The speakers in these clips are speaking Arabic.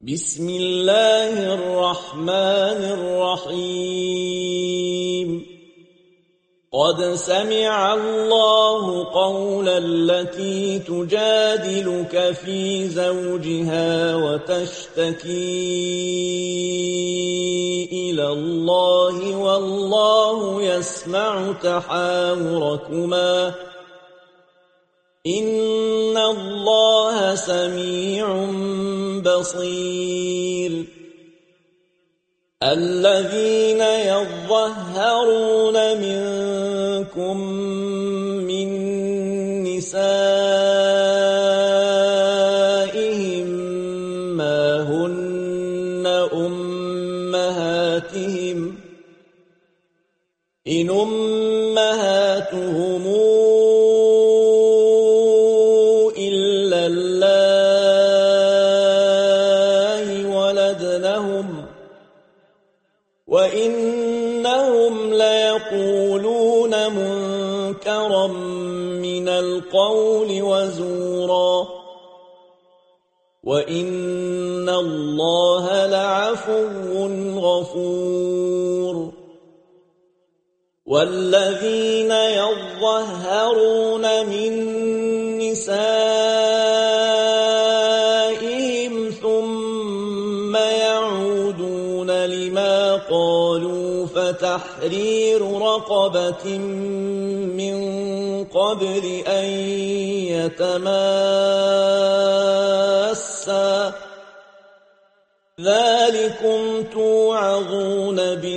بسم الله الرحمن الرحيم قد سمع الله قول التي تجادلك في زوجها وتشتكي إلى الله والله يسمع تحاوركما إن الله سميع بصير الذين يظهرون منكم من نسائهم ما هن أمهاتهم إن أمهاتهم إلا الله ولدنهم وإنهم ليقولون منكرا من القول وزورا وإن الله لعفو غفور والذين يظهرون من نسائهم ثم يعودون لما قالوا فتحرير رقبة من قبل أن يتماسا ذلكم توعظون به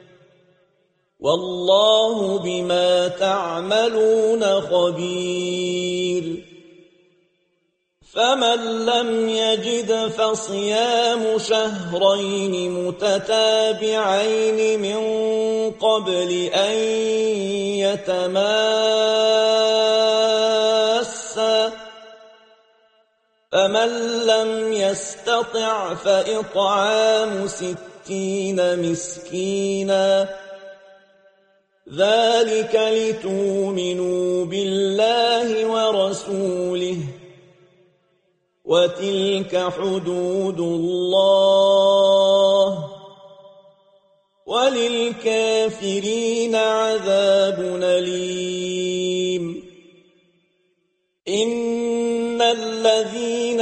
والله بما تعملون خبير فمن لم يجد فصيام شهرين متتابعين من قبل أن يتماسا فمن لم يستطع فإطعام 60 مسكينا ذلك لتؤمنوا بالله ورسوله وتلك حدود الله وللكافرين عذاب أليم إن الذين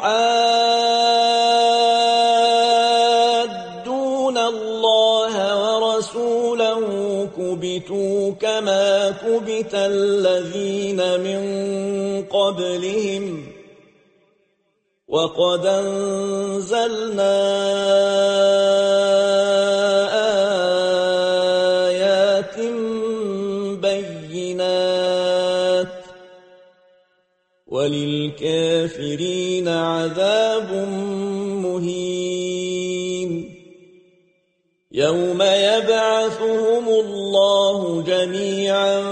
يحادون الله ورسوله كبتوا كما كبت الذين من قبلهم وقد أنزلنا آيات بينات وللكافرين عذاب مهين يوم يبعثهم الله جميعا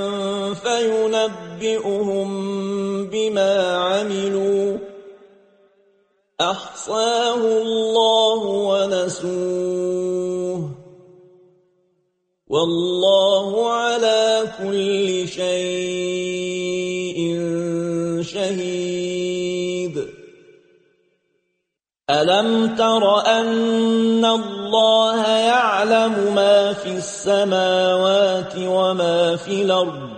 فينبئهم بما عملوا أحصاه الله ونسوه والله على كل شيء شهيد ألم تر أن الله يعلم ما في السماوات وما في الأرض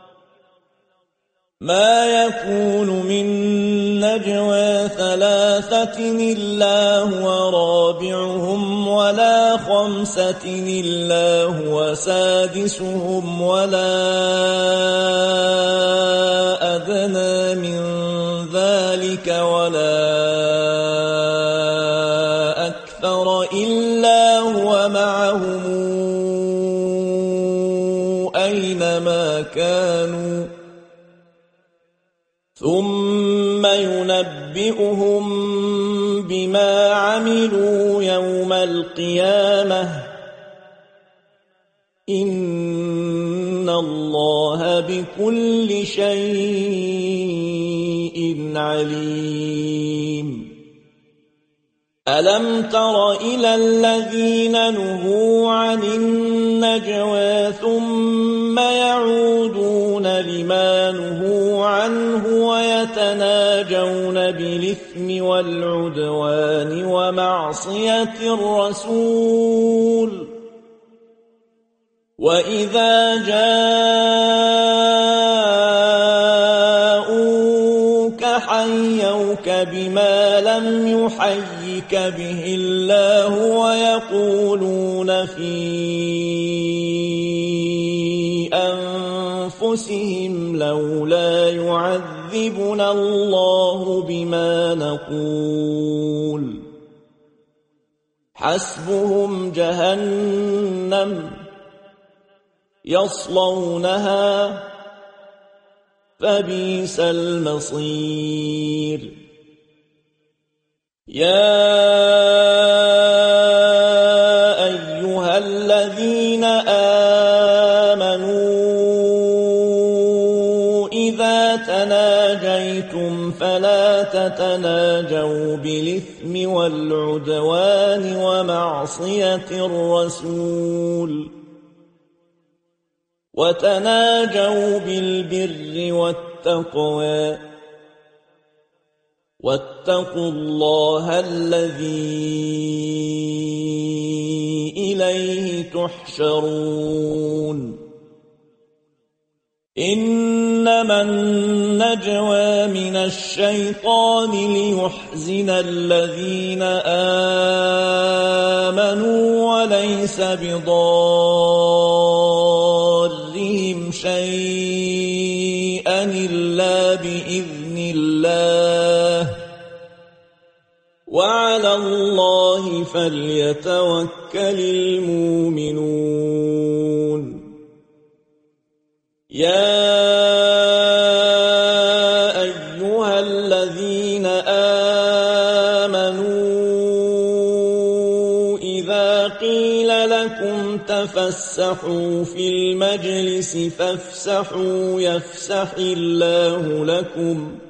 ما يكون من نجوى 3 إلا هو رابعهم ولا 5 إلا هو سادسهم ولا أدنى من ذلك ولا أكثر إلا هو معهم أينما كانوا ثم ينبئهم بما عملوا يوم القيامة إن الله بكل شيء عليم ألم تر إلى الذين نهوا عن النجوى ثم يعودون لما نهوا عنه عنه ويتناجون بالإثم والعدوان ومعصية الرسول وإذا جاءوك حيوك بما لم يحيك به الله ويقولون في أنفسهم لولا يعذبنا الله بما نقول حسبهم جهنم يصلونها فبئس المصير يا أيها الذين آمنوا إذا تناجيتم فلا تتناجوا بالإثم والعدوان ومعصية الرسول وتناجوا بالبر والتقوى واتقوا الله الذي إليه تحشرون إنما النجوى من الشيطان ليحزن الذين آمنوا وليس بضارهم شيئا إلا بإذن الله وعلى الله فليتوكل المؤمنون يا أيها الذين آمنوا إذا قيل لكم تفسحوا في المجلس فافسحوا يفسح الله لكم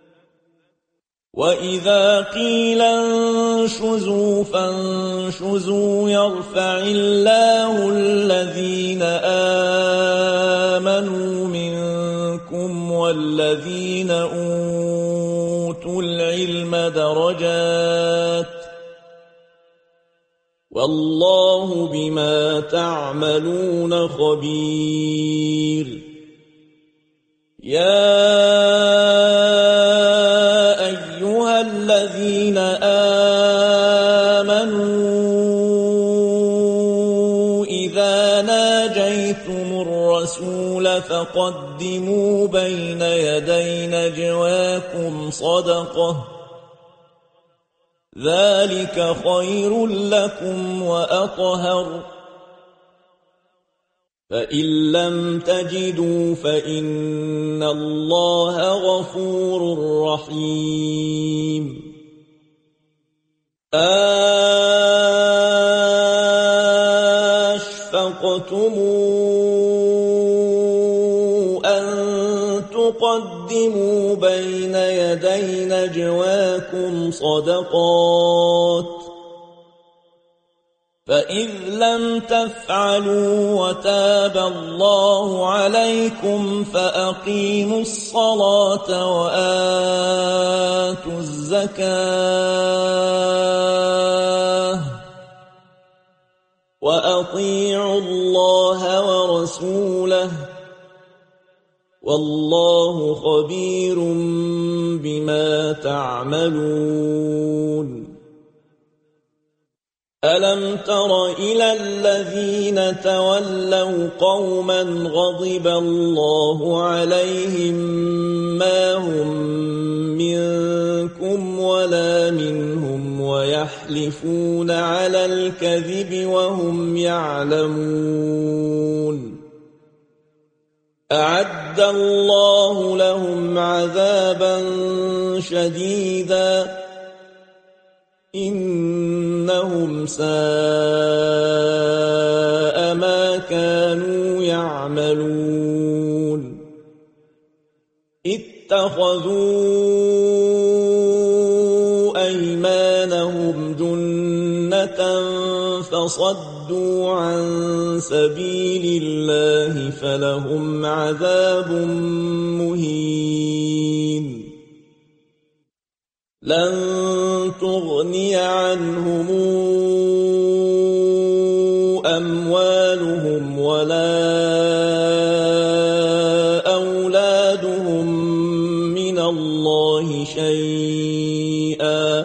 وإذا قيل انشزوا فانشزوا يرفع الله الذين آمنوا منكم والذين أوتوا العلم درجات والله بما تعملون خبير يا أيها الذين آمنوا إذا ناجيتم الرسول فقدموا بين يدي نجواكم صدقة ذلك خير لكم وأطهر فإن لم تجدوا فإن الله غفور رحيم أشفقتم أن تقدموا بين يدي نجواكم صدقات فإذ لم تفعلوا وتاب الله عليكم فأقيموا الصلاة وآتوا الزكاة وأطيعوا الله ورسوله والله خبير بما تعملون ألم تر إلى الذين تولوا قوما غضب الله عليهم ما هم منكم ولا منهم ويحلفون على الكذب وهم يعلمون أعد الله لهم عذابا شديدا إنهم ساء ما كانوا يعملون اتخذوا أيمانهم جنة فصدوا عن سبيل الله فلهم عذاب مهين لن تغني عنهم أموالهم ولا أولادهم من الله شيئا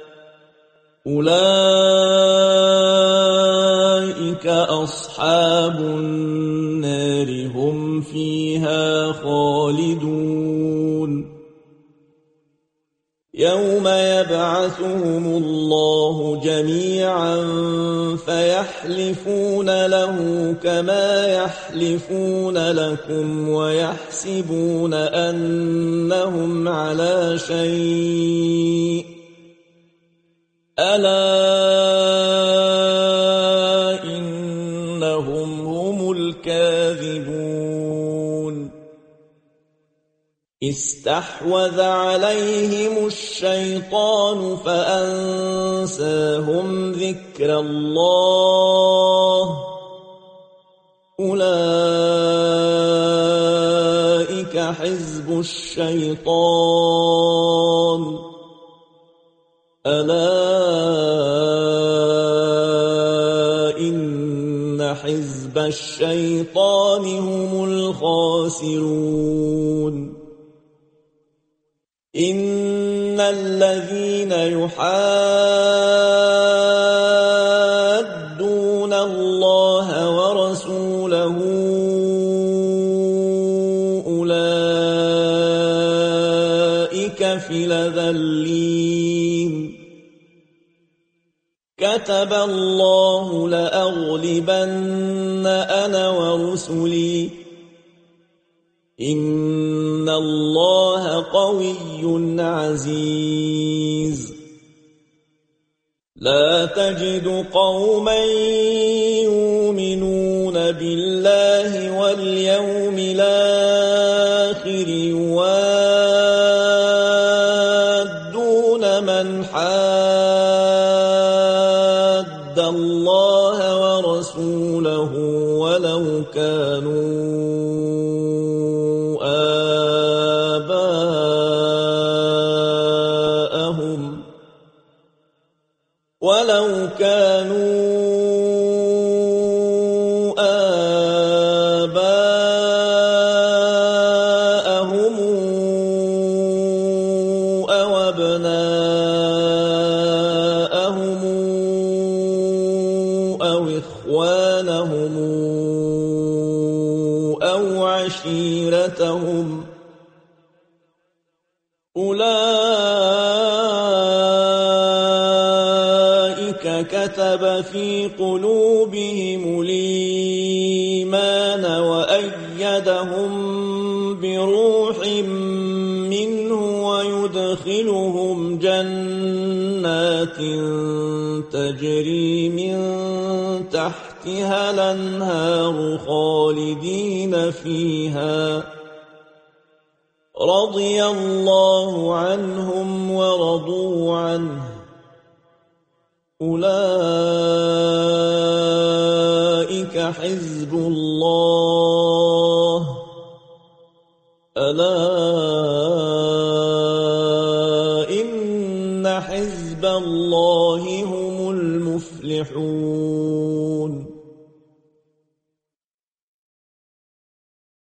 أولئك أصحاب النار هم فيها خالدون يوم يبعثهم الله جميعا فيحلفون له كما يحلفون لكم ويحسبون أنهم على شيء ألا إنهم هم الكاذبون استحوذ عليهم الشيطان فأنساهم ذكر الله أولئك حزب الشيطان ألا إن حزب الشيطان هم الخاسرون إن الذين يحادون الله ورسوله أولئك في الأذلين كتب الله لأغلبن أنا ورسلي إن الله قوي عزيز لا تجد قوما يؤمنون بالله واليوم الآخر يوادون من حاد الله ورسوله ولو كانوا آباءهم أو أبناءهم أو إخوانهم أو عشيرتهم كتب في قلوبهم الإيمان وأيدهم بروح منه ويدخلهم جنات تجري من تحتها الأنهار خالدين فيها رضي الله عنهم ورضوا عنه أولئك حزب الله ألا إن حزب الله هم المفلحون